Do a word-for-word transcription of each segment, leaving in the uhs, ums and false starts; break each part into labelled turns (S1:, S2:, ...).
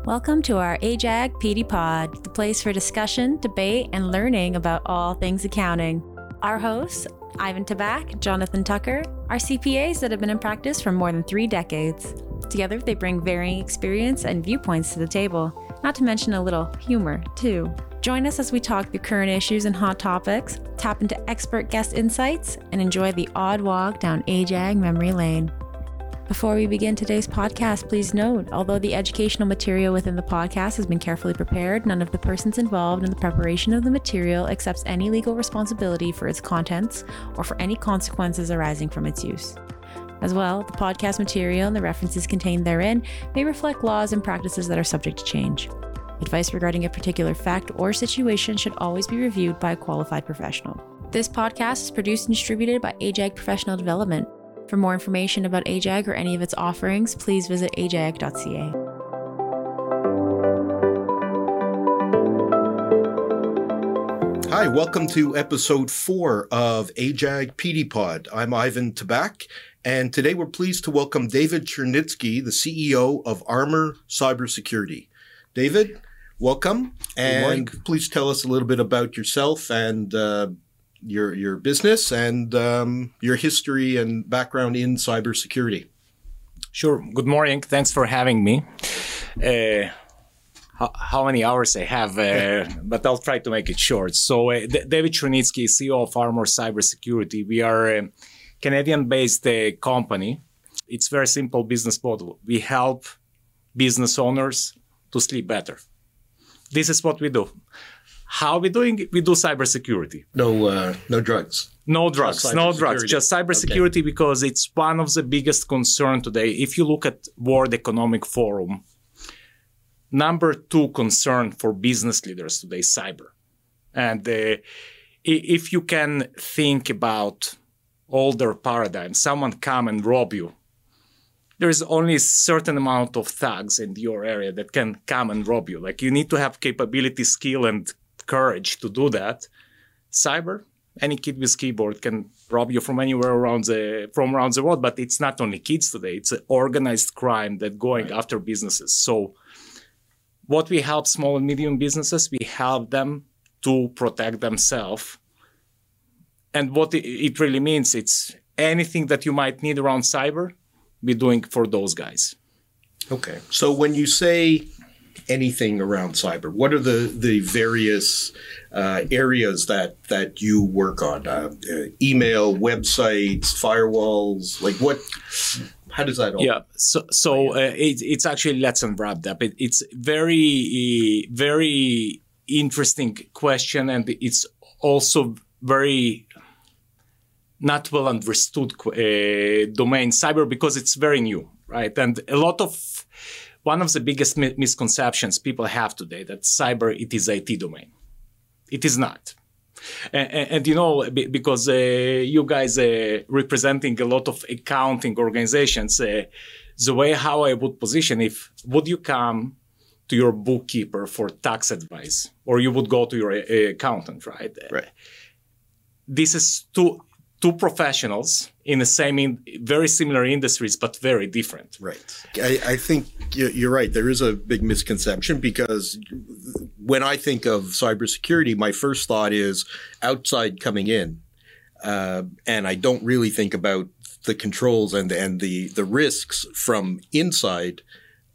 S1: Welcome to our A J A G P D Pod, the place for discussion, debate, and learning about all things accounting. Our hosts, Ivan Tabak, Jonathan Tucker, are C P As that have been in practice for more than three decades. Together, they bring varying experience and viewpoints to the table, not to mention a little humor, too. Join us as we talk through current issues and hot topics, tap into expert guest insights, and enjoy the odd walk down A J A G memory lane. Before we begin today's podcast, please note, although the educational material within the podcast has been carefully prepared, none of the persons involved in the preparation of the material accepts any legal responsibility for its contents or for any consequences arising from its use. As well, the podcast material and the references contained therein may reflect laws and practices that are subject to change. Advice regarding a particular fact or situation should always be reviewed by a qualified professional. This podcast is produced and distributed by A J A G Professional Development. For more information about A J A G or any of its offerings, please visit a j a g dot c a.
S2: Hi, welcome to episode four of A J A G P D Pod. I'm Ivan Tabak, and today we're pleased to welcome David Chernitsky, the C E O of Armor Cybersecurity. David, welcome, and please tell us a little bit about yourself and uh, your your business and um, your history and background in cybersecurity.
S3: Sure. Good morning. Thanks for having me. Uh, how, how many hours I have, uh, but I'll try to make it short. So uh, D- David Chernitsky, C E O of Armor Cybersecurity. We are a Canadian-based uh, company. It's very simple business model. We help business owners to sleep better. This is what we do. How are we doing it? We do cybersecurity.
S2: No, uh, no drugs.
S3: No drugs, no drugs, just cybersecurity okay. Because it's one of the biggest concerns today. If you look at World Economic Forum, number two concern for business leaders today is cyber. And uh, if you can think about older paradigms, someone come and rob you, there is only a certain amount of thugs in your area that can come and rob you. Like you need to have capability, skill, and courage to do that. Cyber, any kid with keyboard can rob you from anywhere around the from around the world. But it's not only kids today; it's an organized crime that going right. after businesses. So, what we help small and medium businesses, we help them to protect themselves. And what it really means, it's anything that you might need around cyber, we're doing for those guys.
S2: Okay. So when you say anything around cyber, what are the, the various uh, areas that, that you work on? Uh, uh, email, websites, firewalls, like what, how does that all?
S3: Yeah, so so uh, it, it's actually, let's unwrap that. It, it's very, very interesting question, and it's also very not well understood uh, domain, cyber, because it's very new, right? And a lot of, one of the biggest mi- misconceptions people have today that cyber, it is I T domain. It is not. And, and, and you know, b- because uh, you guys uh, representing a lot of accounting organizations, uh, the way how I would position, if would you come to your bookkeeper for tax advice, or you would go to your uh, accountant, right?
S2: Right.
S3: This is two, two professionals in the same, in, very similar industries, but very different.
S2: Right. I, I think you're right. There is a big misconception because when I think of cybersecurity, my first thought is outside coming in. Uh, and I don't really think about the controls and, and the, the risks from inside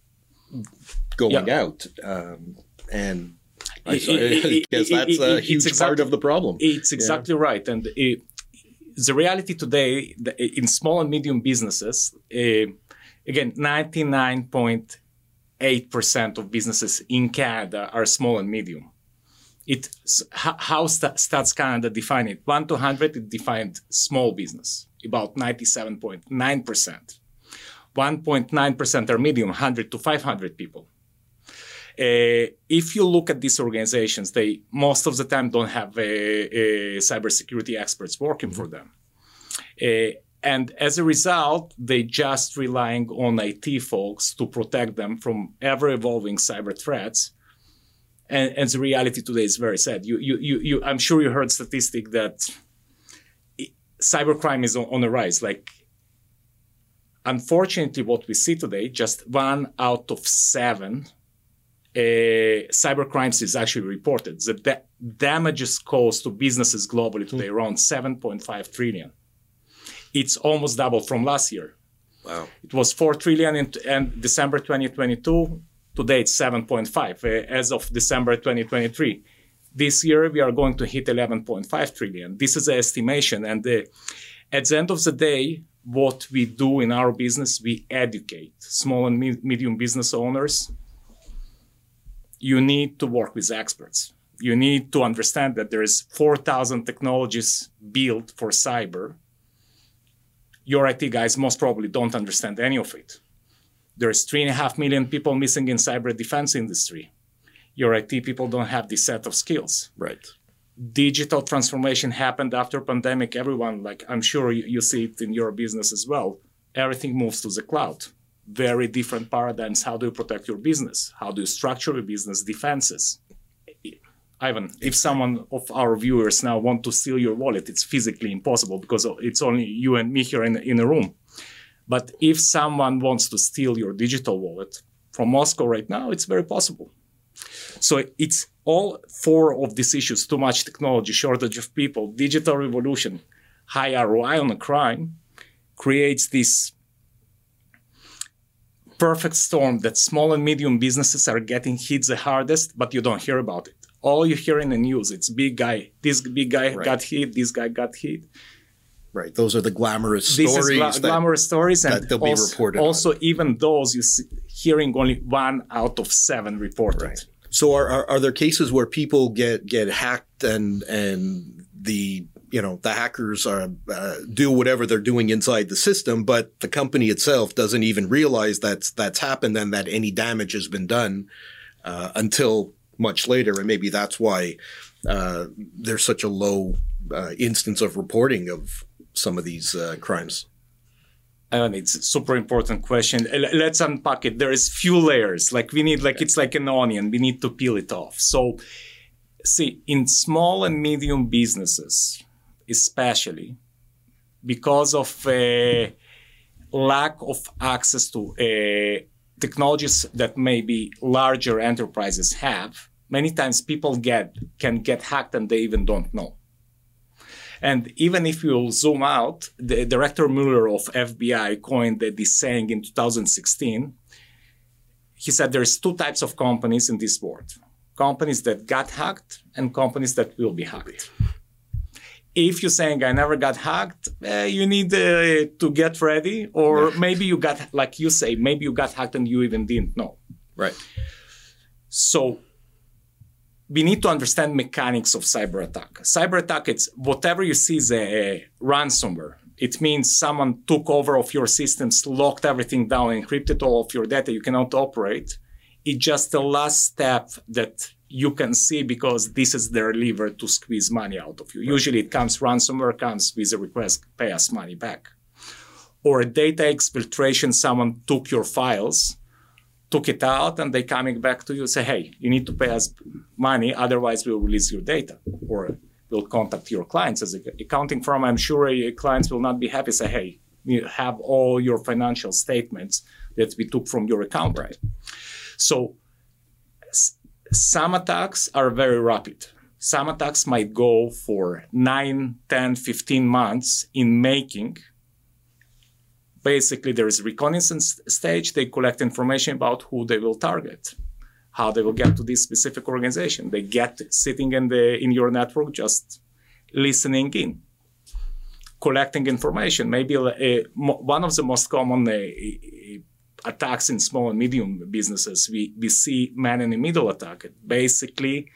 S2: going yeah. out. Um, and I, it, it, I guess that's a huge exactly, part of the problem.
S3: It's exactly yeah. right. And it, the reality today in small and medium businesses, uh, again, ninety-nine point eight percent of businesses in Canada are small and medium. It how Stats Canada define it? one to one hundred, it defined small business, about ninety-seven point nine percent. one point nine percent are medium, one hundred to five hundred people. Uh, if you look at these organizations, they most of the time don't have a, a cybersecurity experts working for them. Uh, and as a result, they just relying on I T folks to protect them from ever-evolving cyber threats. And, and the reality today is very sad. You, you, you, you, I'm sure you heard statistic that cybercrime is on, on the rise. Like, unfortunately, what we see today, just one out of seven uh, cyber crimes is actually reported. The da- damages caused to businesses globally today mm. around seven point five trillion. It's almost doubled from last year.
S2: Wow.
S3: It was four trillion in, in December twenty twenty-two. Today it's seven point five uh, as of December twenty twenty-three. This year we are going to hit eleven point five trillion. This is an estimation. And uh, at the end of the day, what we do in our business, we educate small and me- medium business owners. You need to work with experts. You need to understand that there is four thousand technologies built for cyber. Your I T guys most probably don't understand any of it. There's three and a half million people missing in cyber defense industry. Your I T people don't have this set of skills.
S2: Right.
S3: Digital transformation happened after pandemic. Everyone, like I'm sure you, you see it in your business as well. Everything moves to the cloud. Very different paradigms. How do you protect your business? How do you structure your business defenses? Ivan, if someone of our viewers now want to steal your wallet, it's physically impossible because it's only you and me here in, in a room. But if someone wants to steal your digital wallet from Moscow right now, it's very possible. So it's all four of these issues: too much technology, shortage of people, digital revolution, high R O I on a crime, creates this perfect storm that small and medium businesses are getting hit the hardest, but you don't hear about it. All you hear in the news, it's big guy, this big guy right. got hit, this guy got hit.
S2: Right. Those are the glamorous
S3: this
S2: stories.
S3: Is gla-
S2: that,
S3: glamorous stories. And
S2: that they'll be
S3: also,
S2: reported
S3: Also,
S2: on.
S3: even those, you see, hearing only one out of seven reported.
S2: Right. So are, are are there cases where people get get hacked and and the you know the hackers are uh, do whatever they're doing inside the system, but the company itself doesn't even realize that's that's happened and that any damage has been done uh, until much later, and maybe that's why uh, there's such a low uh, instance of reporting of some of these uh, crimes?
S3: And it's a super important question. Let's unpack it. There is few layers. Like we need, like it's like an onion. We need to peel it off. So, see, in small and medium businesses, especially because of a lack of access to uh, technologies that maybe larger enterprises have, many times people get can get hacked and they even don't know. And even if you zoom out, the Director Mueller of F B I coined this saying in two thousand sixteen. He said there's two types of companies in this world: companies that got hacked and companies that will be hacked. If you're saying I never got hacked, eh, you need uh, to get ready, or yeah. maybe you got, like you say, maybe you got hacked and you even didn't know.
S2: Right.
S3: So we need to understand mechanics of cyber attack. Cyber attack, it's whatever you see is a ransomware. It means someone took over of your systems, locked everything down, encrypted all of your data. You cannot operate. It's just the last step that you can see because this is their lever to squeeze money out of you. Right. Usually it comes, ransomware comes with a request, pay us money back. Or a data exfiltration, someone took your files, took it out, and they coming back to you and say, hey, you need to pay us money, otherwise we'll release your data. Or we'll contact your clients. As an accounting firm, I'm sure your clients will not be happy, say, hey, you have all your financial statements that we took from your account. Right. So s- some attacks are very rapid. Some attacks might go for nine, ten, fifteen months in making. Basically, there is a reconnaissance stage. They collect information about who they will target, how they will get to this specific organization. They get sitting in the in your network, just listening in, collecting information. Maybe a, one of the most common uh, attacks in small and medium businesses, we, we see man-in-the-middle attack. Basically,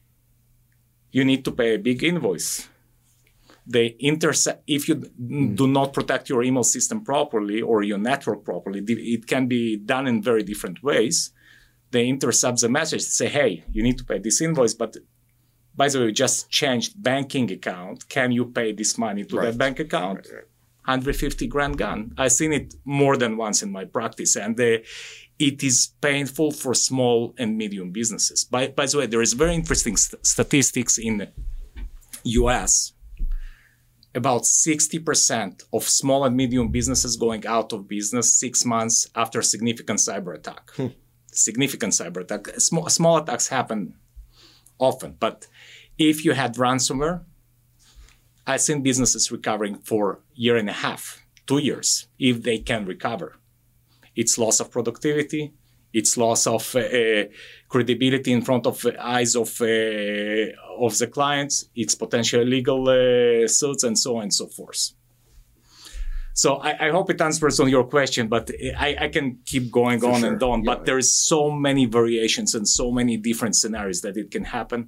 S3: you need to pay a big invoice. They intercept, if you mm. do not protect your email system properly or your network properly, it can be done in very different ways. They intercept the message, say, hey, you need to pay this invoice, but by the way, you just changed banking account. Can you pay this money to right. that bank account? Right, right. one hundred fifty grand gone. I've seen it more than once in my practice, and uh, it is painful for small and medium businesses. By, by the way, there is very interesting st- statistics in the U S. About sixty percent of small and medium businesses going out of business six months after a significant cyber attack. Hmm. significant cyber attack. Small, small attacks happen often, but if you had ransomware, I've seen businesses recovering for a year and a half, two years, if they can recover. It's loss of productivity, it's loss of uh, credibility in front of the eyes of, uh, of the clients, it's potential legal uh, suits, and so on and so forth. So I, I hope it answers on your question, but I, I can keep going For on sure. and on. Yeah. But there is so many variations and so many different scenarios that it can happen.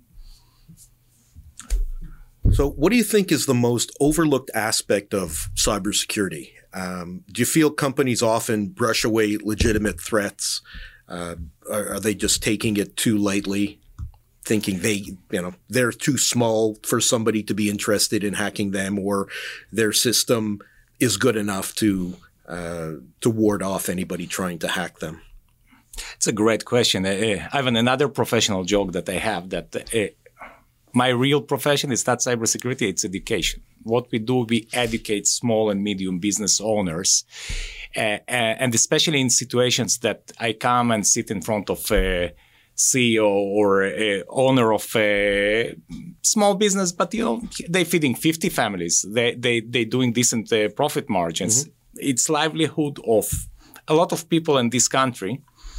S2: So what do you think is the most overlooked aspect of cybersecurity? Um, do you feel companies often brush away legitimate threats? Uh, are, are they just taking it too lightly, thinking they, you know, they're too small for somebody to be interested in hacking them, or their system is good enough to uh, to ward off anybody trying to hack them?
S3: It's a great question. Uh, I have another professional joke that I have that uh, my real profession is not cybersecurity, it's education. What we do, we educate small and medium business owners, uh, and especially in situations that I come and sit in front of a C E O or a owner of a small business, but you know they're feeding fifty families. They they they doing decent uh, profit margins. Mm-hmm. It's livelihood of a lot of people in this country.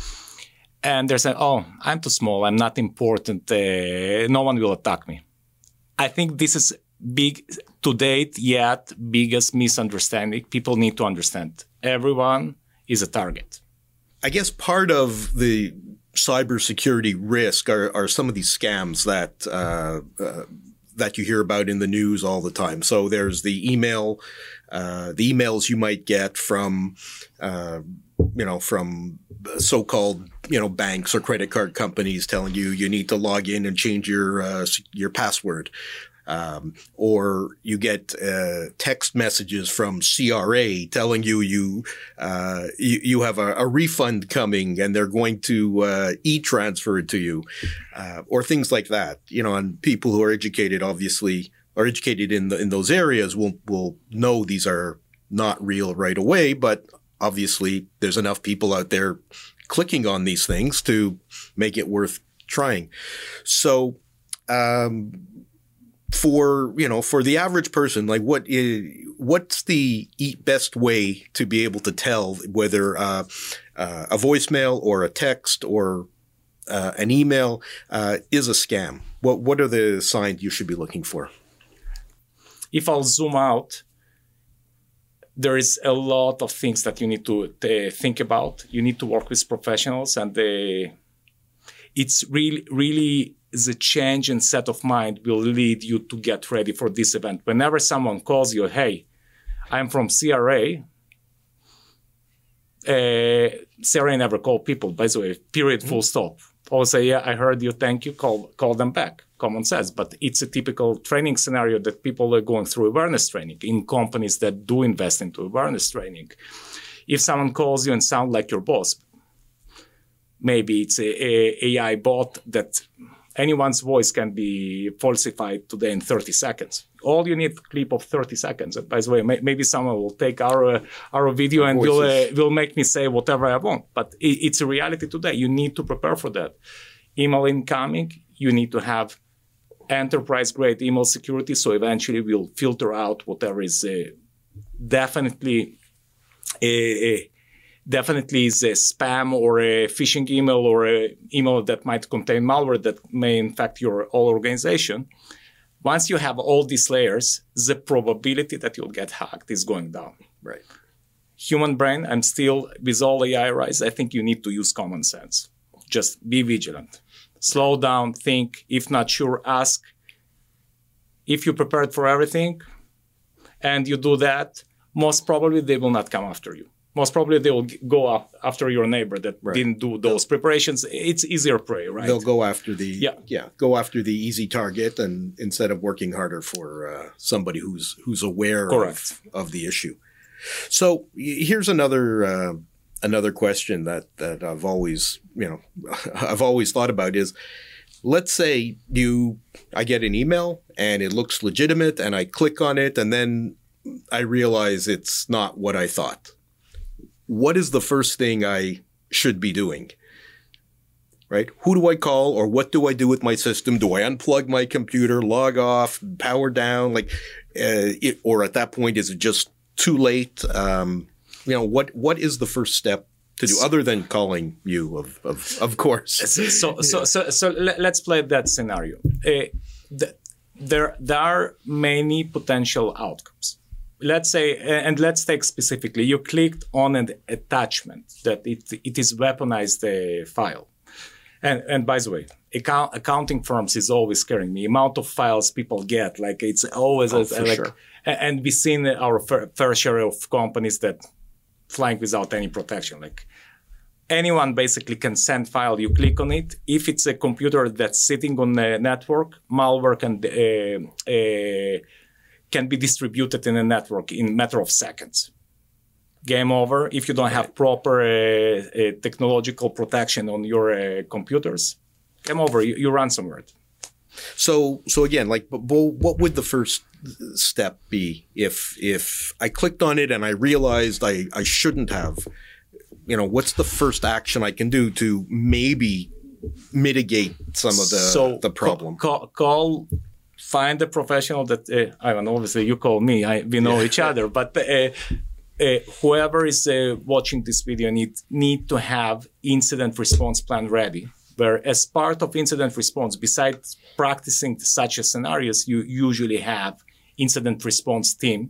S3: And they're saying, oh, I'm too small, I'm not important, uh, no one will attack me. I think this is big, to date, yet biggest misunderstanding. People need to understand everyone is a target.
S2: I guess part of the cybersecurity risk are, are some of these scams that uh, uh, that you hear about in the news all the time. So there's the email, uh, the emails you might get from, uh, you know, from so-called, you know, banks or credit card companies telling you you need to log in and change your uh, your password. Um, or you get uh, text messages from C R A telling you you uh, you, you have a, a refund coming and they're going to uh, e-transfer it to you, uh, or things like that. You know, and people who are educated, obviously, are educated in the, in those areas will will know these are not real right away. But obviously, there's enough people out there clicking on these things to make it worth trying. So. Um, For, you know, for the average person, like what is, what's the best way to be able to tell whether uh, uh, a voicemail or a text or uh, an email uh, is a scam? What what are the signs you should be looking for?
S3: If I'll zoom out, there is a lot of things that you need to uh, think about. You need to work with professionals, and uh, it's really, really. The change in set of mind will lead you to get ready for this event. Whenever someone calls you, hey, I'm from C R A. Uh, C R A never call people, by the way, period, mm-hmm. full stop. Or say, yeah, I heard you, thank you, call call them back. Common sense. But it's a typical training scenario that people are going through awareness training in companies that do invest into awareness training. If someone calls you and sounds like your boss, maybe it's a, a AI bot that anyone's voice can be falsified today in thirty seconds. All you need a clip of thirty seconds. And by the way, may, maybe someone will take our uh, our video and will uh, will make me say whatever I want. But it, it's a reality today. You need to prepare for that. Email incoming, you need to have enterprise-grade email security, so eventually we'll filter out whatever is uh, definitely a, a Definitely is a spam or a phishing email or an email that might contain malware that may infect your whole organization. Once you have all these layers, the probability that you'll get hacked is going down.
S2: Right.
S3: Human brain, I'm still, with all A I rise, I think you need to use common sense. Just be vigilant. Slow down, think. If not sure, ask. If you prepared for everything and you do that, most probably they will not come after you. Most probably they will go up after your neighbor that right. didn't do those they'll, preparations. It's easier prey, right?
S2: They'll go after the yeah. yeah, go after the easy target, and instead of working harder for uh, somebody who's who's aware of, of the issue. So here's another uh, another question that that I've always you know I've always thought about is, let's say you I get an email and it looks legitimate and I click on it and then I realize it's not what I thought. What is the first thing I should be doing? right? Who do I call, or what do I do with my system? Do I unplug my computer, log off, power down, like, uh, it, or at that point, is it just too late? Um, you know, what what is the first step to do other than calling you, of of, of course?
S3: So so so so let's play that scenario. Uh, the, there there are many potential outcomes. Let's say, and let's take specifically, you clicked on an attachment that it it is weaponized uh, file. And, and by the way, account, accounting firms is always scaring me. Amount of files people get, like it's always
S2: oh,
S3: a,
S2: for
S3: like,
S2: sure.
S3: And we've seen our fair, fair share of companies that flying without any protection. Like anyone basically can send file. You click on it. If it's a computer that's sitting on a network, malware can uh, uh, can be distributed in a network in a matter of seconds. Game over. If you don't have proper uh, uh, technological protection on your uh, computers, game over. You, you ransomware.
S2: So, so again, like, but what would the first step be if if I clicked on it and I realized I, I shouldn't have? You know, what's the first action I can do to maybe mitigate some of the
S3: so
S2: the problem?
S3: Call, call find a professional that uh, Ivan. Obviously, you call me. I, we know yeah. each other, but. Uh, Uh, whoever is uh, watching this video need need to have incident response plan ready, where as part of incident response, besides practicing such a scenarios, you usually have incident response team.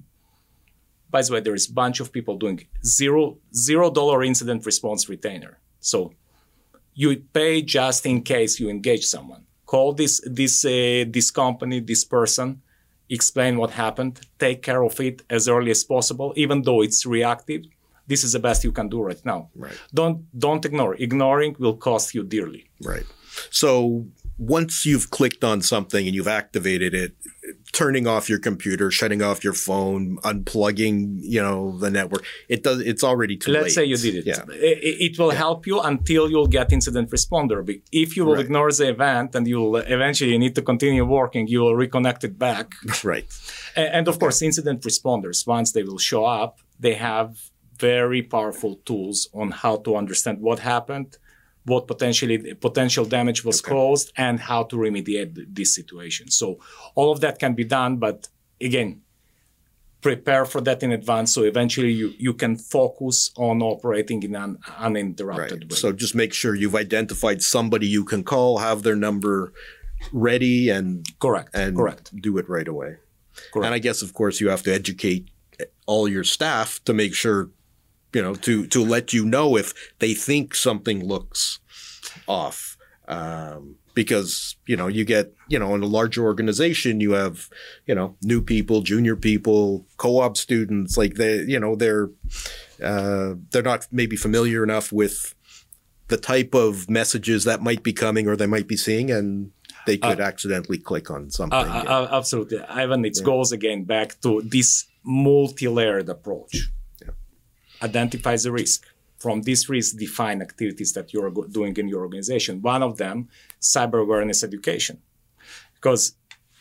S3: By the way, there is a bunch of people doing zero zero dollar incident response retainer. So you pay just in case you engage someone. Call this this uh, this company, this person. Explain what happened, take care of it as early as possible, even though it's reactive. This is the best you can do right now.
S2: Right.
S3: Don't don't ignore. Ignoring will cost you dearly.
S2: Right. So once you've clicked on something and you've activated it, turning off your computer, shutting off your phone, unplugging, you know, the network, it does. It's already too
S3: Let's
S2: late.
S3: Let's say you did it.
S2: Yeah.
S3: It, it will yeah. help you until you'll get incident responder. If you will right. ignore the event and you'll eventually need to continue working, you will reconnect it back.
S2: Right.
S3: And, and of
S2: okay.
S3: course, incident responders, once they will show up, they have very powerful tools on how to understand what happened, what potentially potential damage was okay. caused, and how to remediate this situation. So all of that can be done, but again, prepare for that in advance so eventually you, you can focus on operating in an uninterrupted
S2: right.
S3: way.
S2: So just make sure you've identified somebody you can call, have their number ready, and
S3: correct,
S2: and
S3: correct.
S2: do it right away.
S3: Correct.
S2: And I guess, of course, you have to educate all your staff to make sure, you know, to, to let you know if they think something looks off. Um, because, you know, you get, you know, in a larger organization, you have, you know, new people, junior people, co-op students, like they, you know, they're, uh, they're not maybe familiar enough with the type of messages that might be coming or they might be seeing, and they could uh, accidentally click on something.
S3: Uh, uh, absolutely. Ivan, it yeah. goes again back to this multi-layered approach.
S2: Yeah.
S3: Identifies the risk. From this risk, define activities that you're doing in your organization. One of them, cyber awareness education. Because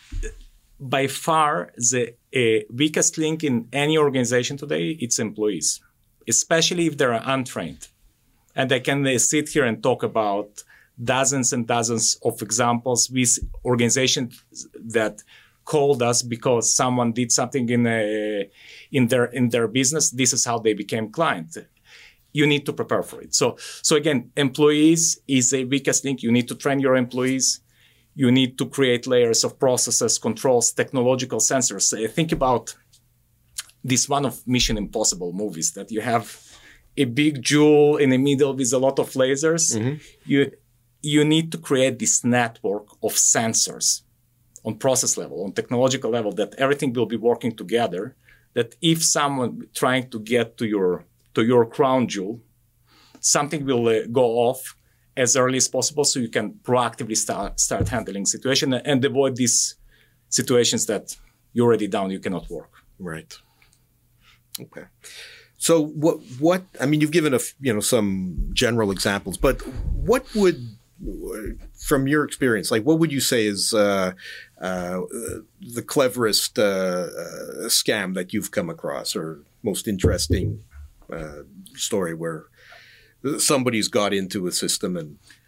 S3: by far, the uh, weakest link in any organization today, it's employees, especially if they're untrained. And I can uh, sit here and talk about dozens and dozens of examples with organizations that called us because someone did something in a, in their in their business. This is how they became client. You need to prepare for it. So, so again, employees is a weakest link. You need to train your employees. You need to create layers of processes, controls, technological sensors. Uh, think about this one of Mission Impossible movies that you have a big jewel in the middle with a lot of lasers.
S2: Mm-hmm.
S3: You you need to create this network of sensors on process level, on technological level, that everything will be working together, that if someone trying to get to your to your crown jewel, something will uh, go off as early as possible so you can proactively start start handling situation and avoid these situations that you're already down, you cannot work.
S2: Right. Okay. So what, what, I mean, you've given a, you know, some general examples, but what would, from your experience, like what would you say is uh, uh, the cleverest uh, uh, scam that you've come across, or most interesting uh, story where somebody's got into a system and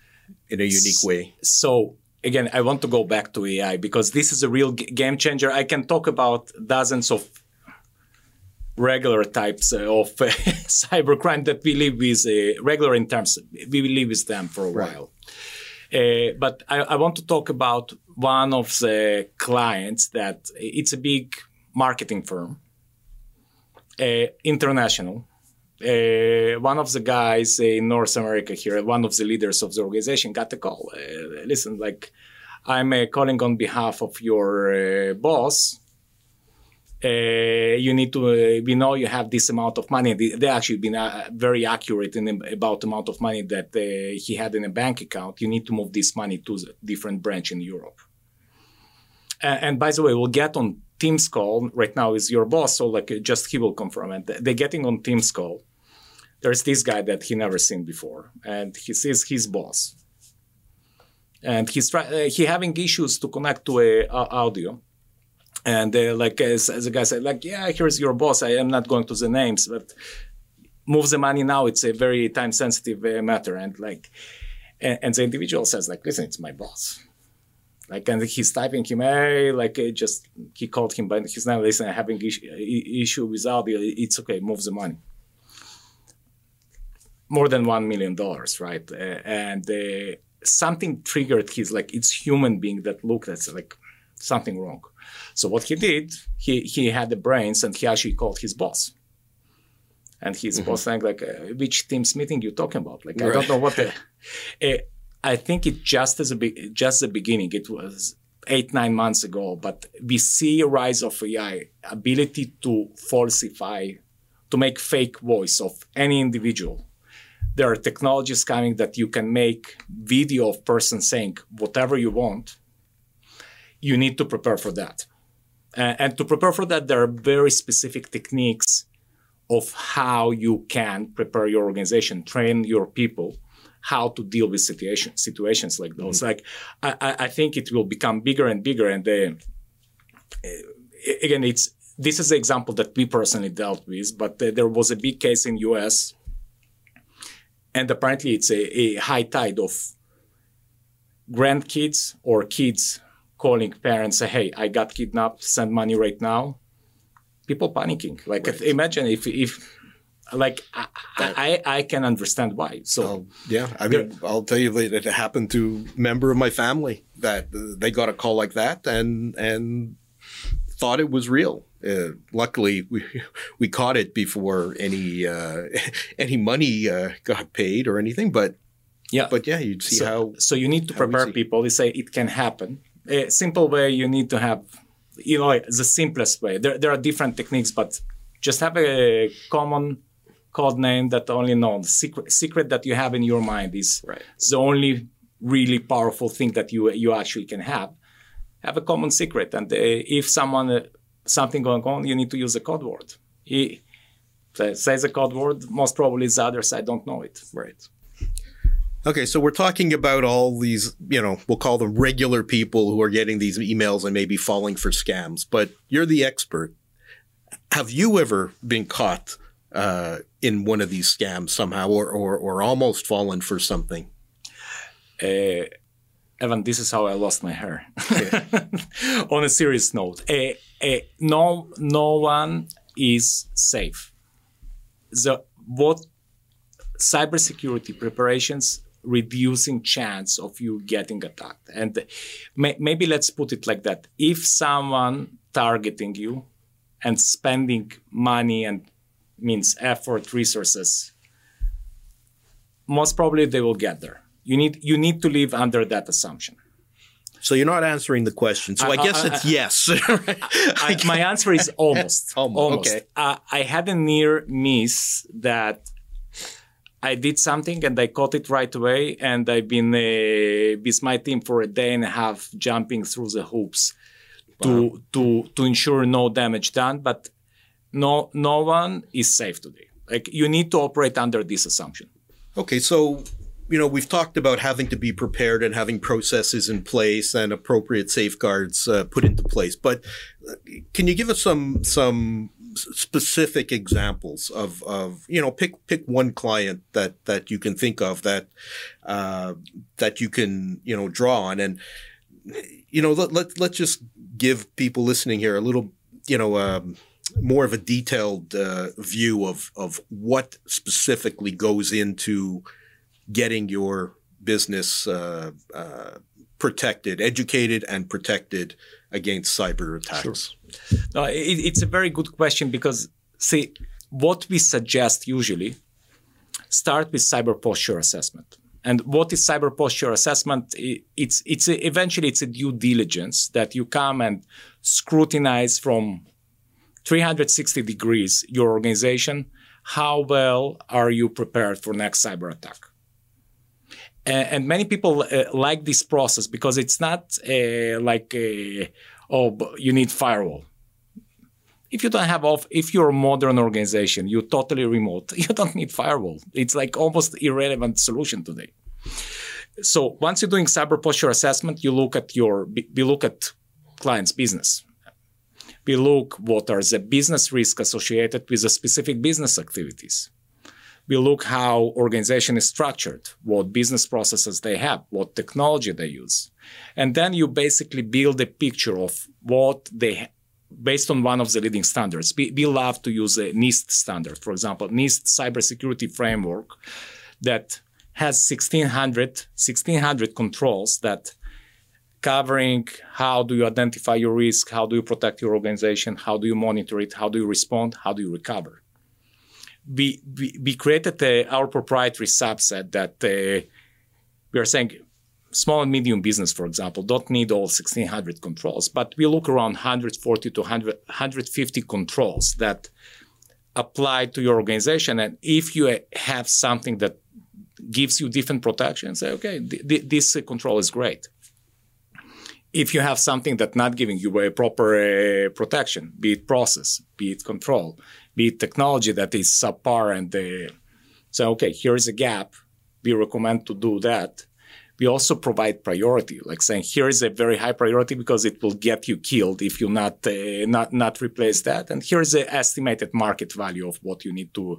S2: in a unique way.
S3: So again, I want to go back to A I because this is a real g- game changer. I can talk about dozens of regular types of uh, cybercrime that we live with, uh, regular in terms, we will live with them for a
S2: right.
S3: while. Uh, but I, I want to talk about one of the clients that it's a big marketing firm, uh, international. Uh, one of the guys in North America here, one of the leaders of the organization, got a call. Uh, listen, like, I'm uh, calling on behalf of your uh, boss. Uh, you need to, uh, we know you have this amount of money. They, they actually been uh, very accurate in about the amount of money that uh, he had in a bank account. You need to move this money to a different branch in Europe. Uh, and by the way, we'll get on Teams call right now is your boss. So like just he will confirm it. They're getting on Teams call. There's this guy that he never seen before, and he sees his boss. And he's try- uh, he having issues to connect to a uh, audio. And uh, like as, as the guy said, like, yeah, here's your boss. I am not going to the names, but move the money now. It's a very time sensitive uh, matter. And like, and, and the individual says like, listen, it's my boss. Like, and he's typing him, hey, like uh, just, he called him, but he's not listening, having issue, issue with audio. It's okay, move the money. More than one million dollars, right? Uh, and uh, something triggered his, like, it's human being that looked at like something wrong. So what he did, he he had the brains and he actually called his boss. And his mm-hmm. boss saying like, uh, which Teams meeting you talking about? Like, right. I don't know what the... Uh, I think it just as a be- just the beginning. It was eight, nine months ago, but we see a rise of A I, ability to falsify, to make fake voice of any individual. There are technologies coming that you can make video of person saying whatever you want. You need to prepare for that. Uh, and to prepare for that, there are very specific techniques of how you can prepare your organization, train your people, how to deal with situation, situations like those. Mm-hmm. Like, I, I think it will become bigger and bigger. And uh, again, it's this is the example that we personally dealt with, but uh, there was a big case in U S, and apparently it's a, a high tide of grandkids or kids calling parents, say, hey, I got kidnapped, send money right now. People panicking. Like, right. imagine if, if like, I, I, I can understand why. So,
S2: oh, yeah, I mean, I'll tell you that it happened to a member of my family that uh, they got a call like that and and thought it was real. Uh, luckily, we we caught it before any uh, any money uh, got paid or anything. But yeah, but yeah, you'd see
S3: so,
S2: how.
S3: So you need to prepare people. They say it can happen. A simple way, you need to have, you know, the simplest way. There, there are different techniques, but just have a common code name that only known. The secret, secret that you have in your mind is
S2: right.
S3: the only really powerful thing that you you actually can have. Have a common secret, and uh, if someone uh, something going on, you need to use a code word. He says a code word. Most probably the other side don't know it.
S2: Right. Okay, so we're talking about all these, you know, we'll call them regular people who are getting these emails and maybe falling for scams, but you're the expert. Have you ever been caught uh, in one of these scams somehow or, or, or almost fallen for something?
S3: Uh, Evan, this is how I lost my hair. On a serious note, uh, uh, no, no one is safe. The what cybersecurity preparations reducing chance of you getting attacked. And may, maybe let's put it like that. If someone targeting you and spending money and means effort, resources, most probably they will get there. You need you need to live under that assumption.
S2: So you're not answering the question. So I, I guess I, it's I, yes.
S3: I, my answer is almost.
S2: almost.
S3: almost.
S2: Okay.
S3: Uh, I had a near miss that I did something and I caught it right away, and I've been uh, with my team for a day and a half jumping through the hoops to wow. to to ensure no damage done. But no no one is safe today. Like, you need to operate under this assumption.
S2: Okay, so you know we've talked about having to be prepared and having processes in place and appropriate safeguards uh, put into place. But can you give us some some specific examples of, of you know, pick pick one client that that you can think of that uh, that you can you know draw on, and you know let let let's just give people listening here a little you know um, more of a detailed uh, view of of what specifically goes into getting your business uh, uh, protected, educated, and protected against cyber attacks.
S3: Sure. No, it, it's a very good question because, see, what we suggest usually start with cyber posture assessment. And what is cyber posture assessment? It's it's a, eventually it's a due diligence that you come and scrutinize from three hundred sixty degrees your organization. How well are you prepared for next cyber attack? And many people uh, like this process because it's not uh, like, a, oh, you need firewall. If you don't have off, if you're a modern organization, you're totally remote, you don't need firewall. It's like almost irrelevant solution today. So once you're doing cyber posture assessment, you look at your, we look at client's business. We look what are the business risks associated with the specific business activities. We look how organization is structured, what business processes they have, what technology they use. And then you basically build a picture of what they, based on one of the leading standards. We, we love to use a NIST standard, for example, NIST cybersecurity framework that has sixteen hundred, sixteen hundred controls that covering how do you identify your risk, how do you protect your organization, how do you monitor it, how do you respond, how do you recover. We, we, we created uh, our proprietary subset that uh, we are saying small and medium business, for example, don't need all sixteen hundred controls, but we look around one hundred forty to one hundred, one hundred fifty controls that apply to your organization. And if you have something that gives you different protection, say, okay, th- th- this uh, control is great. If you have something that's not giving you a proper uh, protection, be it process, be it control, be it technology that is subpar and uh, say, okay, here's a gap. We recommend to do that. We also provide priority, like saying, here is a very high priority because it will get you killed if you not uh, not not replace that. And here's the estimated market value of what you need to,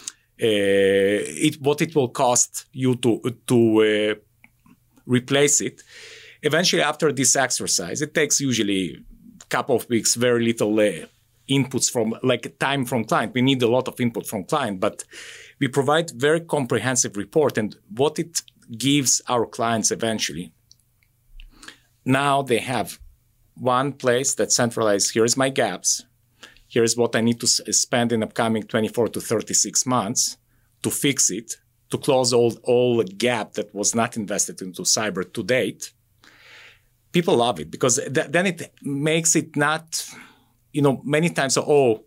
S3: uh, it what it will cost you to to uh, replace it. Eventually, after this exercise, it takes usually a couple of weeks, very little uh, inputs from, like time from client. We need a lot of input from client, but we provide very comprehensive report. And what it gives our clients eventually, now they have one place that centralizes, here's my gaps, here's what I need to spend in upcoming twenty-four to thirty-six months to fix it, to close all, all the gap that was not invested into cyber to date. People love it because th- then it makes it not, you know, many times, oh,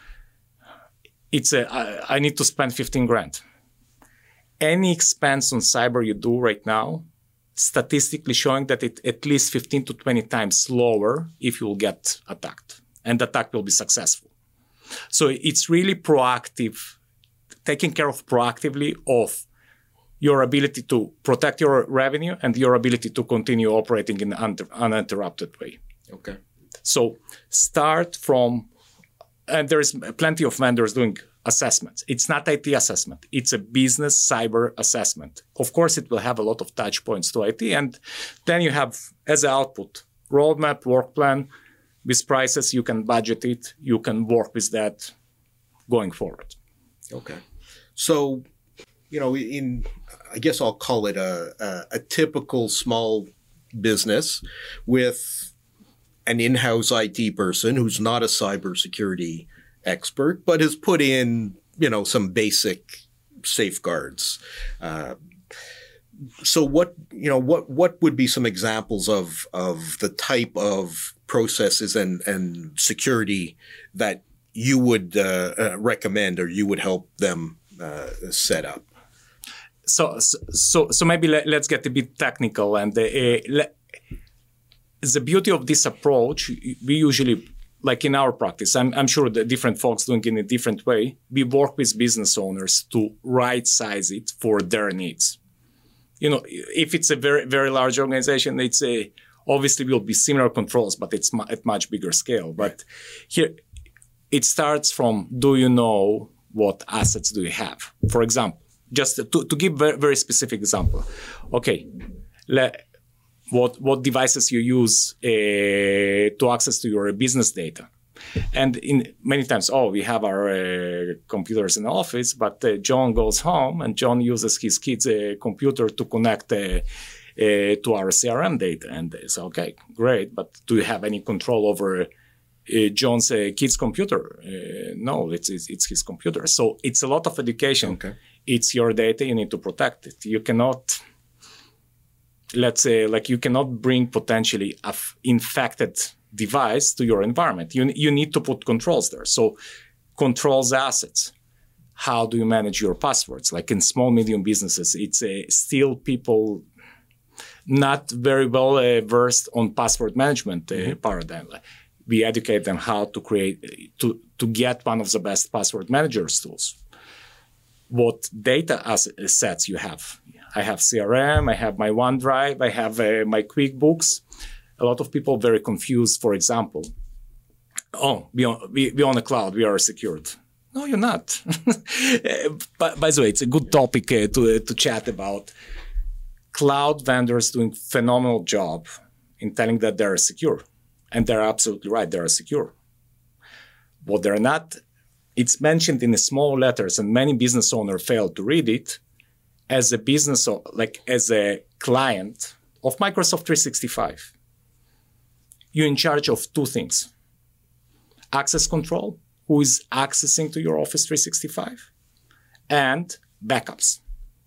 S3: it's a, I, I need to spend fifteen grand. Any expense on cyber you do right now, statistically showing that it at least fifteen to twenty times lower if you will get attacked, and the attack will be successful. So it's really proactive, taking care of proactively of your ability to protect your revenue and your ability to continue operating in an uninterrupted way.
S2: Okay.
S3: So start from, and there's plenty of vendors doing assessments. It's not I T assessment. It's a business cyber assessment. Of course, it will have a lot of touch points to I T. And then you have, as an output, roadmap, work plan. With prices, you can budget it. You can work with that going forward.
S2: Okay. So, you know, in, I guess I'll call it a, a, a typical small business with an in-house I T person who's not a cybersecurity expert, but has put in, you know, some basic safeguards. Uh, so what, you know, what, what would be some examples of, of the type of processes and, and security that you would uh, uh, recommend or you would help them uh, set up?
S3: So, so, so maybe let, let's get a bit technical. And uh, let, the beauty of this approach, we usually, like in our practice, I'm, I'm sure the different folks doing it in a different way, we work with business owners to right-size it for their needs. You know, if it's a very, very large organization, it's a, obviously will be similar controls, but it's mu- at much bigger scale. But here, it starts from, do you know what assets do you have? For example, just to, to give a very specific example. Okay, le, what, what devices you use uh, to access to your business data. And in many times, oh, we have our uh, computers in the office, but uh, John goes home and John uses his kid's uh, computer to connect uh, uh, to our C R M data. And it's okay, great, but do you have any control over uh, John's uh, kid's computer? Uh, no, it's, it's it's his computer. So it's a lot of education.
S2: Okay.
S3: It's your data. You need to protect it. You cannot, let's say, like you cannot bring potentially an infected device to your environment. You, you need to put controls there. So controls assets. How do you manage your passwords? Like in small, medium businesses, it's uh, still people not very well uh, versed on password management uh, mm-hmm. paradigm. We educate them how to create, to, to get one of the best password managers tools. What data assets you have? I have C R M, I have my OneDrive, I have uh, my QuickBooks. A lot of people very confused, for example. Oh, we on, we, we on the cloud, we are secured. No, you're not. But by the way, it's a good topic uh, to, uh, to chat about. Cloud vendors doing phenomenal job in telling that they're secure. And they're absolutely right, they're secure. What they're not, it's mentioned in the small letters and many business owners fail to read it. As a business, like as a client of Microsoft three sixty-five, you're in charge of two things. Access control, who is accessing to your Office three sixty-five, and backups.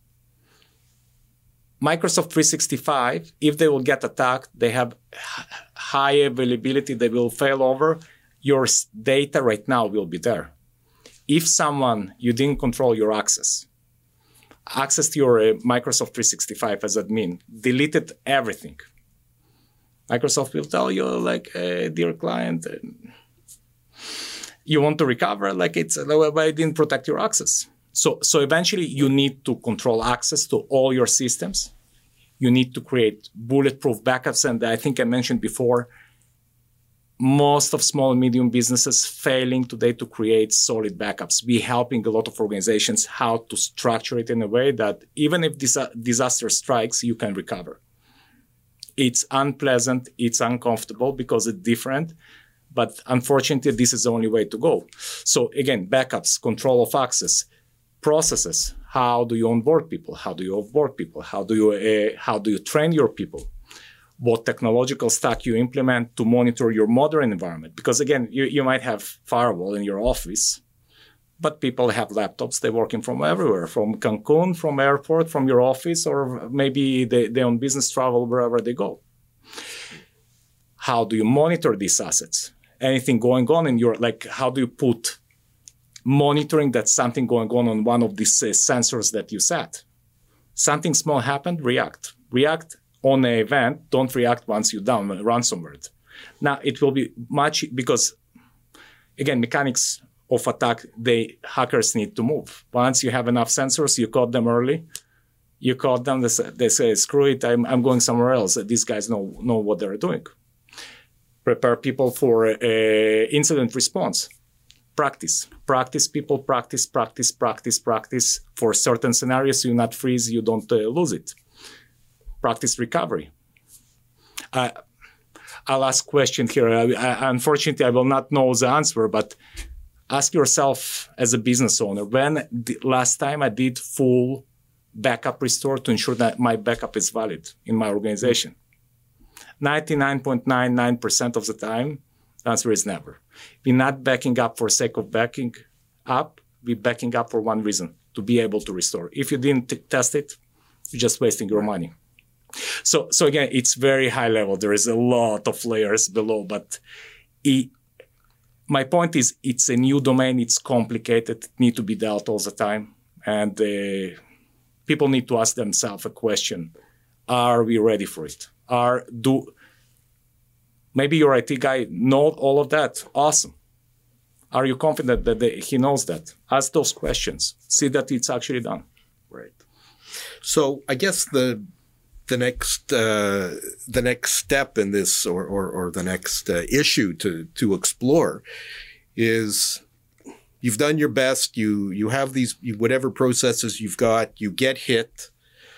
S3: Microsoft three sixty-five, if they will get attacked, they have high availability, they will fail over. Your data right now will be there. If someone, you didn't control your access, access to your uh, Microsoft three sixty-five as admin, deleted everything. Microsoft will tell you, like, uh, dear client, uh, you want to recover? Like, it's, uh, I didn't protect your access. So, so eventually you need to control access to all your systems. You need to create bulletproof backups. And I think I mentioned before, most of small and medium businesses failing today to create solid backups. We're helping a lot of organizations how to structure it in a way that even if dis- disaster strikes, you can recover. It's unpleasant, it's uncomfortable because it's different, but unfortunately, this is the only way to go. So again, backups, control of access, processes. How do you onboard people? How do you offboard people? How do you uh, how do you train your people? What technological stack you implement to monitor your modern environment? Because again, you, you might have firewall in your office, but people have laptops. They're working from everywhere, from Cancun, from airport, from your office, or maybe they, they're on business travel wherever they go. How do you monitor these assets? Anything going on in your, like, how do you put monitoring that something going on on one of these uh, sensors that you set? Something small happened, react. React on an event, don't react once you're down, ransomware. Now, it will be much, because, again, mechanics of attack, the hackers need to move. Once you have enough sensors, you caught them early, you caught them, they say, they say screw it, I'm, I'm going somewhere else. These guys know, know what they're doing. Prepare people for uh, incident response. Practice. Practice people, practice, practice, practice, practice. For certain scenarios, you not freeze, you don't uh, lose it. Practice recovery. Uh, I'll ask a question here. I, I, unfortunately, I will not know the answer, but ask yourself as a business owner, when the last time I did full backup restore to ensure that my backup is valid in my organization? ninety-nine point nine nine percent of the time, the answer is never. We're not backing up for sake of backing up. We're backing up for one reason, to be able to restore. If you didn't t- test it, you're just wasting your money. So, so again, it's very high level. There is a lot of layers below, but it, my point is, it's a new domain. It's complicated. It needs to be dealt all the time. And uh, people need to ask themselves a question. Are we ready for it? Are do Maybe your I T guy knows all of that. Awesome. Are you confident that they, he knows that? Ask those questions. See that it's actually done.
S2: Right. So I guess the the next uh, the next step in this, or or, or the next uh, issue to to explore, is you've done your best. You you have these you, whatever processes you've got. You get hit.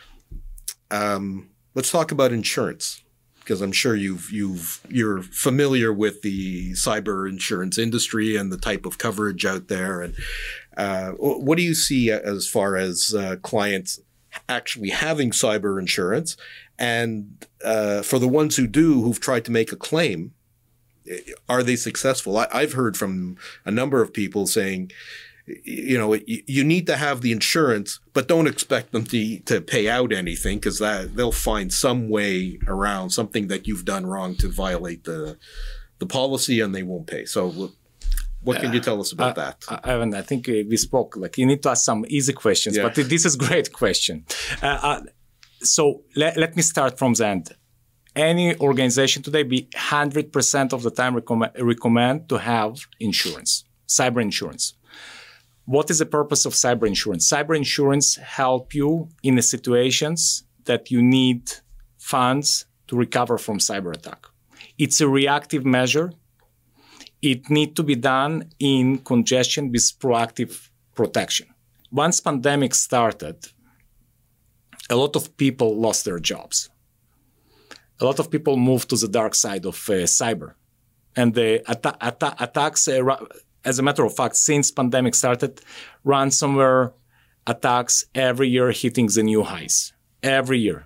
S2: Um, let's talk about insurance, because I'm sure you've you've you're familiar with the cyber insurance industry and the type of coverage out there. And uh, what do you see as far as uh, clients actually having cyber insurance? And uh, for the ones who do, who've tried to make a claim, are they successful? I, I've heard from a number of people saying, you know, you, you need to have the insurance, but don't expect them to to pay out anything, because that they'll find some way around something that you've done wrong to violate the the policy, and they won't pay. So, what can you tell us about uh, that?
S3: Ivan, I think we spoke. Like, you need to ask some easy questions, yeah. But this is a great question. Uh, uh, so let, let me start from the end. Any organization today, be one hundred percent of the time recommend, recommend to have insurance, cyber insurance. What is the purpose of cyber insurance? Cyber insurance help you in the situations that you need funds to recover from cyber attack. It's a reactive measure. It needs to be done in conjunction with proactive protection. Once pandemic started, a lot of people lost their jobs. A lot of people moved to the dark side of uh, cyber. And the atta- atta- attacks, uh, as a matter of fact, since pandemic started, ransomware attacks every year hitting the new highs. Every year.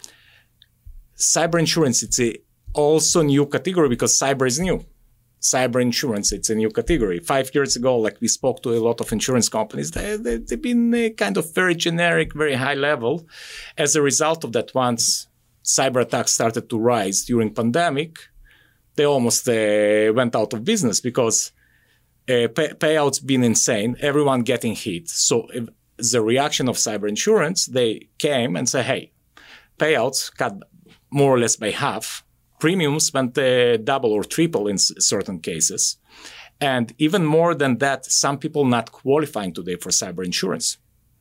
S3: Cyber insurance, it's a also new category because cyber is new. Cyber insurance, it's a new category. Five years ago, like we spoke to a lot of insurance companies, they, they, they've been uh, kind of very generic, very high level. As a result of that, once cyber attacks started to rise during pandemic, they almost uh, went out of business because uh, pay, payouts been insane, everyone getting hit. So if the reaction of cyber insurance, they came and said, hey, payouts cut more or less by half. Premiums went uh, double or triple in s- certain cases. And even more than that, some people not qualifying today for cyber insurance.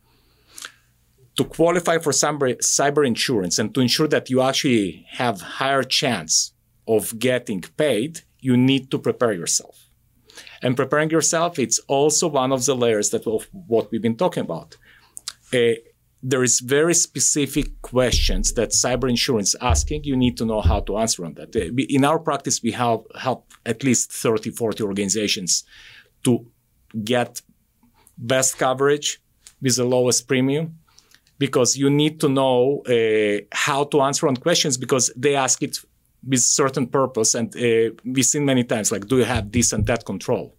S3: To qualify for cyber, cyber insurance and to ensure that you actually have higher chance of getting paid, you need to prepare yourself. And preparing yourself, it's also one of the layers that of what we've been talking about. Uh, there is very specific questions that cyber insurance asking. You need to know how to answer on that. Uh, we, in our practice, we have helped at least thirty, forty organizations to get best coverage with the lowest premium, because you need to know uh, how to answer on questions because they ask it with certain purpose. And uh, we've seen many times, like, do you have this and that control?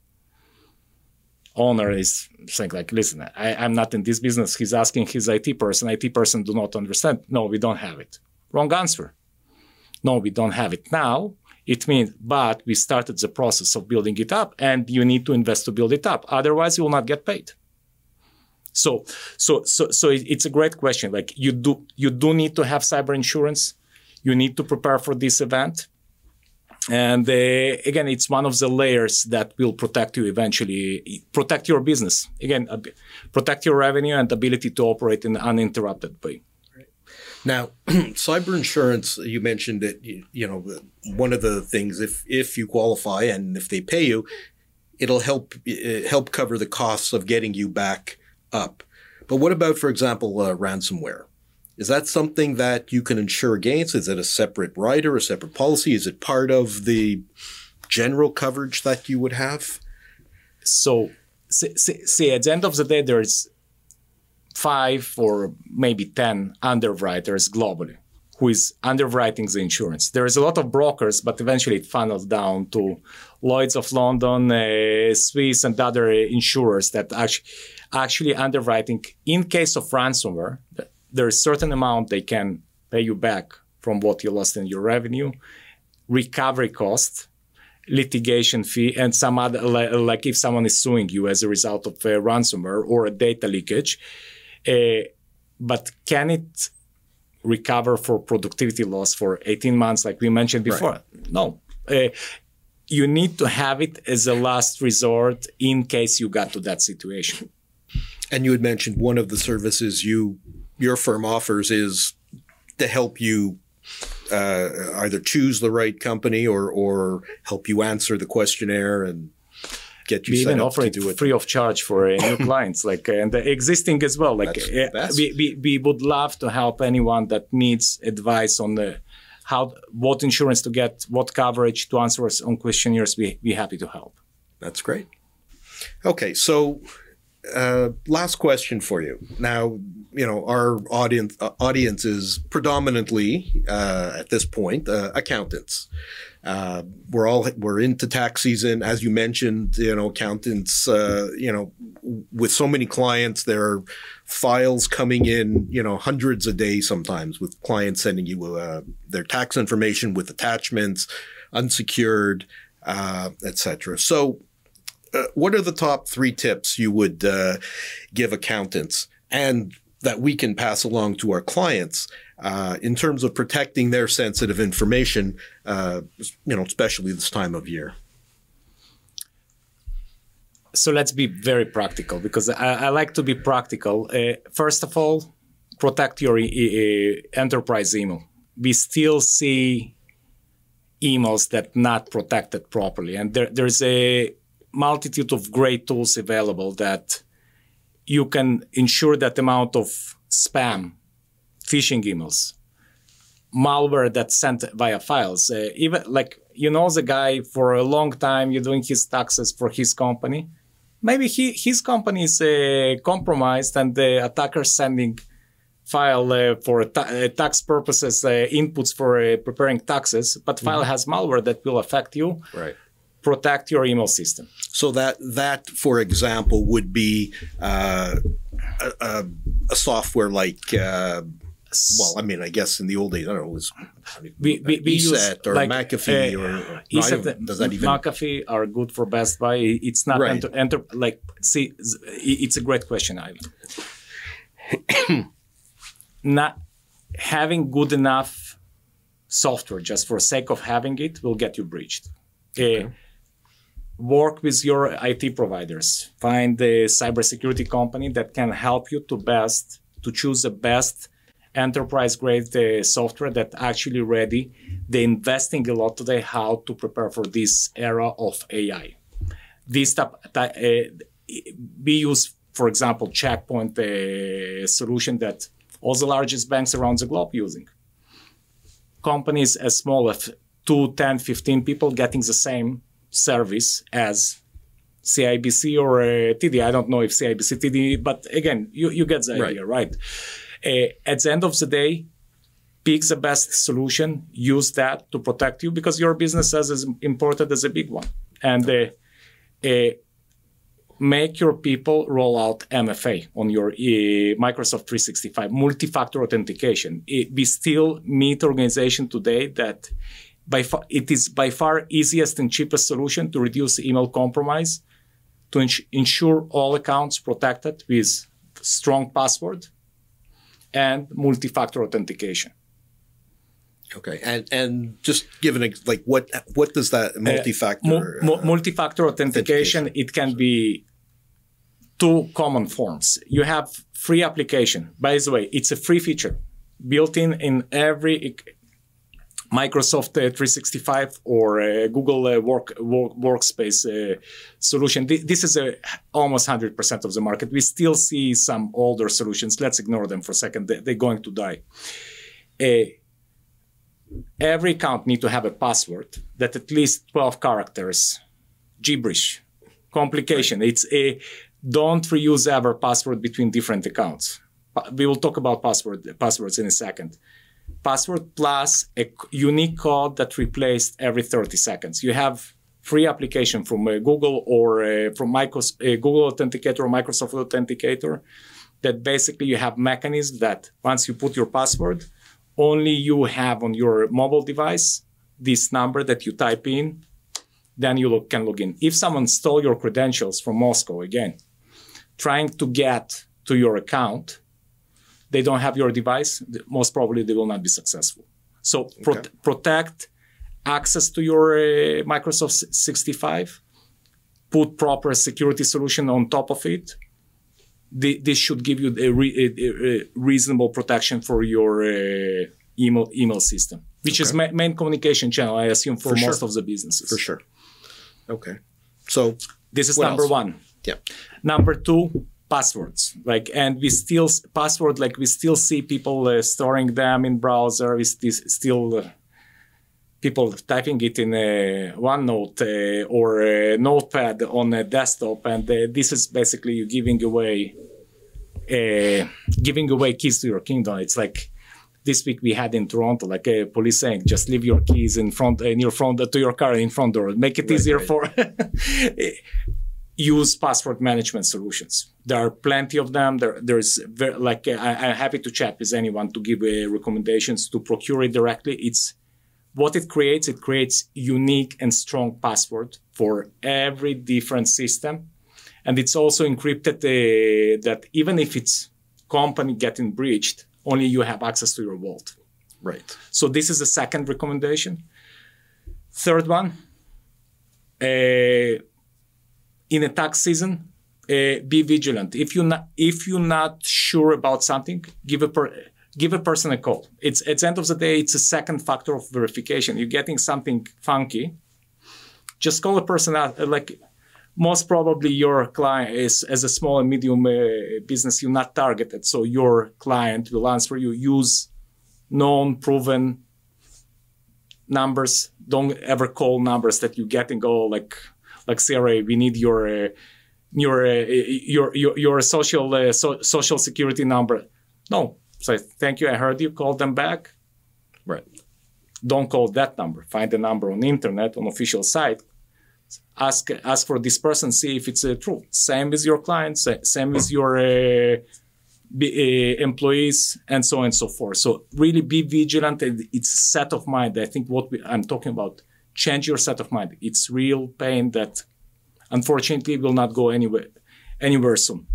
S3: Owner is saying, like, listen, I, I'm not in this business. He's asking his I T person. I T person do not understand. No, we don't have it. Wrong answer. No, we don't have it now. It means, but we started the process of building it up, and you need to invest to build it up. Otherwise, you will not get paid. So, so, so, so it's a great question. Like, you do, you do need to have cyber insurance. You need to prepare for this event. And uh, again, it's one of the layers that will protect you eventually, protect your business. Again, uh, protect your revenue and ability to operate in an uninterrupted way.
S2: Now, cyber insurance, you mentioned that, you, you know, one of the things, if, if you qualify and if they pay you, it'll help, uh, help cover the costs of getting you back up. But what about, for example, uh, ransomware? Is that something that you can insure against? Is it a separate rider, a separate policy? Is it part of the general coverage that you would have?
S3: So, see, see, see at the end of the day, there's five or maybe ten underwriters globally who is underwriting the insurance. There is a lot of brokers, but eventually it funnels down to Lloyd's of London, uh, Swiss, and other insurers that actually actually underwriting. In case of ransomware, there is a certain amount they can pay you back from what you lost in your revenue, recovery cost, litigation fee, and some other, like if someone is suing you as a result of a ransomware or a data leakage. Uh, but can it recover for productivity loss for eighteen months, like we mentioned before? Right. No. Uh, you need to have it as a last resort in case you got to that situation.
S2: And you had mentioned one of the services you your firm offers is to help you uh, either choose the right company or or help you answer the questionnaire. And get you
S3: we
S2: set
S3: even
S2: up
S3: offer
S2: to
S3: it
S2: do it
S3: free of charge for uh, new clients, like uh, and the existing as well. Like uh, we, we we would love to help anyone that needs advice on the how what insurance to get, what coverage to answer us on questionnaires. We be happy to help.
S2: That's great. Okay, so uh, last question for you. Now, you know, our audience uh, audience is predominantly uh, at this point uh, accountants. Uh, we're all we're into tax season, as you mentioned. You know, accountants. Uh, you know, with so many clients, there are files coming in. You know, hundreds a day sometimes, with clients sending you uh, their tax information with attachments, unsecured, uh, et cetera. So, uh, what are the top three tips you would uh, give accountants, and that we can pass along to our clients uh, in terms of protecting their sensitive information, uh, you know, especially this time of year?
S3: So let's be very practical, because I, I like to be practical. Uh, first of all, protect your e- enterprise email. We still see emails that not protected properly. And there, there's a multitude of great tools available that you can ensure that amount of spam, phishing emails, malware that's sent via files. Uh, even like, you know, the guy for a long time, you're doing his taxes for his company. Maybe he, his company is uh, compromised and the attacker sending file uh, for ta- uh, tax purposes, uh, inputs for uh, preparing taxes, but file mm-hmm. has malware that will affect you.
S2: Right.
S3: Protect your email system.
S2: So that, that for example, would be uh, a, a, a software like, uh, well, I mean, I guess in the old days, I don't know, it was
S3: we, we, we
S2: E S E T or
S3: like,
S2: McAfee
S3: uh,
S2: or, or
S3: E S E T,
S2: no, does that even?
S3: McAfee are good for Best Buy. It's not
S2: right.
S3: enter, enter like see. It's a great question, Ivan. Not having good enough software just for sake of having it will get you breached. Okay. Uh, Work with your I T providers. Find the cybersecurity company that can help you to best to choose the best enterprise-grade uh, software that actually ready. They're investing a lot today how to prepare for this era of A I. This type, uh, we use, for example, Checkpoint, a solution that all the largest banks around the globe using. Companies as small as two, ten, fifteen people getting the same service as C I B C or uh, T D. I don't know if C I B C, T D, but again, you, you get the idea, right? right? Uh, at the end of the day, pick the best solution, use that to protect you because your business is as important as a big one. And uh, uh, make your people roll out M F A on your uh, Microsoft three sixty-five, multi-factor authentication. It, we still meet organizations today that By far, it is by far easiest and cheapest solution to reduce email compromise, to ins- ensure all accounts protected with strong password and multi-factor authentication.
S2: Okay, and and just give an ex- like what what does that multi-factor?
S3: Uh, mu- uh, multi-factor authentication, authentication? It can Sorry. be two common forms. You have free application. By the way, it's a free feature built in in every Microsoft uh, three sixty-five or uh, Google uh, work, work, Workspace uh, solution. Th- this is a, almost one hundred percent of the market. We still see some older solutions. Let's ignore them for a second. They, they're going to die. Uh, every account needs to have a password that at least twelve characters, gibberish, complication. Right. It's a don't reuse ever password between different accounts. We will talk about password passwords in a second. Password plus a unique code that replaced every thirty seconds. You have free application from uh, Google or uh, from Microsoft, uh, Google Authenticator or Microsoft Authenticator that basically you have mechanisms that once you put your password, only you have on your mobile device this number that you type in, then you lo- can log in. If someone stole your credentials from Moscow, again, trying to get to your account, they don't have your device, most probably they will not be successful. So pro- okay. protect access to your uh, Microsoft sixty-five, put proper security solution on top of it. The, this should give you a, re- a, a reasonable protection for your uh, email email system, which okay. is ma- main communication channel, I assume, for, for most sure. of the businesses.
S2: For sure. Okay. So
S3: This is
S2: What
S3: number
S2: else?
S3: one.
S2: Yeah.
S3: Number two, passwords. Like, and we still password. Like, we still see people uh, storing them in browser. We st- still uh, people typing it in a OneNote uh, or a Notepad on a desktop, and uh, this is basically you giving away, uh, giving away keys to your kingdom. It's like. This week we had in Toronto, like a police saying, just leave your keys in front, in your front to your car in front door. Make it right, easier right. for use password management solutions. There are plenty of them. There, there's very, like I, I'm happy to chat with anyone to give uh, recommendations to procure it directly. It's what it creates. It creates unique and strong password for every different system, and it's also encrypted uh, that even if it's company getting breached. Only you have access to your vault.
S2: Right.
S3: So this is the second recommendation. Third one, uh, in a tax season, uh, be vigilant. If you not if you're not sure about something, give a per, give a person a call. It's at the end of the day, it's a second factor of verification. You're getting something funky, just call a person out. Like most probably your client is as a small and medium uh, business, you're not targeted. So your client will answer you. Use known, proven numbers. Don't ever call numbers that you get and go like, like Sarah, we need your uh, your, uh, your your your social uh, so, social security number. No, so thank you. I heard you. Call them back.
S2: Right.
S3: Don't call that number. Find the number on the internet on official site. Ask ask for this person, see if it's uh, true. Same with your clients, same with your uh, be, uh, employees, and so on and so forth. So really be vigilant. And it's a set of mind. I think what we, I'm talking about, change your set of mind. It's real pain that unfortunately will not go anywhere, anywhere soon.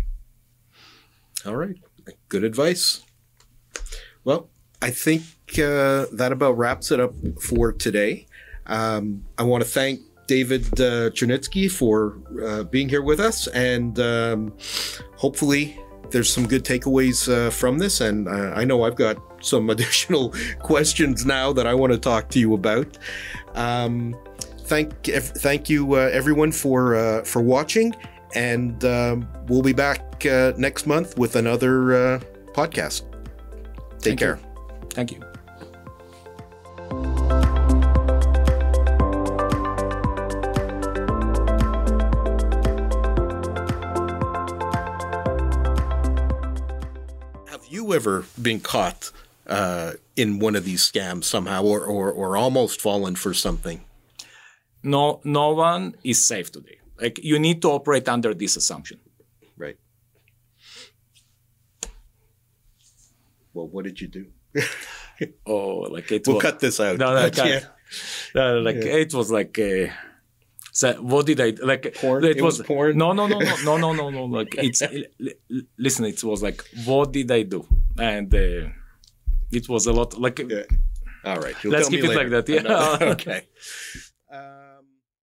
S2: All right. Good advice. Well, I think uh, that about wraps it up for today. Um, I want to thank David uh, Chernitsky for uh, being here with us, and um, hopefully there's some good takeaways uh, from this, and uh, I know I've got some additional questions now that I want to talk to you about. Um, thank thank you uh, everyone for uh, for watching, and um, we'll be back uh, next month with another uh, podcast. Take
S3: Thank
S2: care.
S3: You. Thank you.
S2: You ever been caught uh, in one of these scams somehow, or, or or almost fallen for something?
S3: No, no one is safe today. Like you need to operate under this assumption.
S2: Right. Well, what did you do?
S3: oh, like it.
S2: We'll
S3: was,
S2: cut this out.
S3: No, no,
S2: yeah.
S3: no like yeah. It was like. Uh, So what did I like?
S2: Porn?
S3: It,
S2: it
S3: was,
S2: was porn.
S3: No, no, no, no, no, no, no, no. Like it's listen. It was like, what did I do? And uh, it was a lot. Like,
S2: yeah. All right. You'll
S3: let's
S2: tell
S3: keep
S2: me
S3: it
S2: later.
S3: like that. Yeah.
S2: Okay.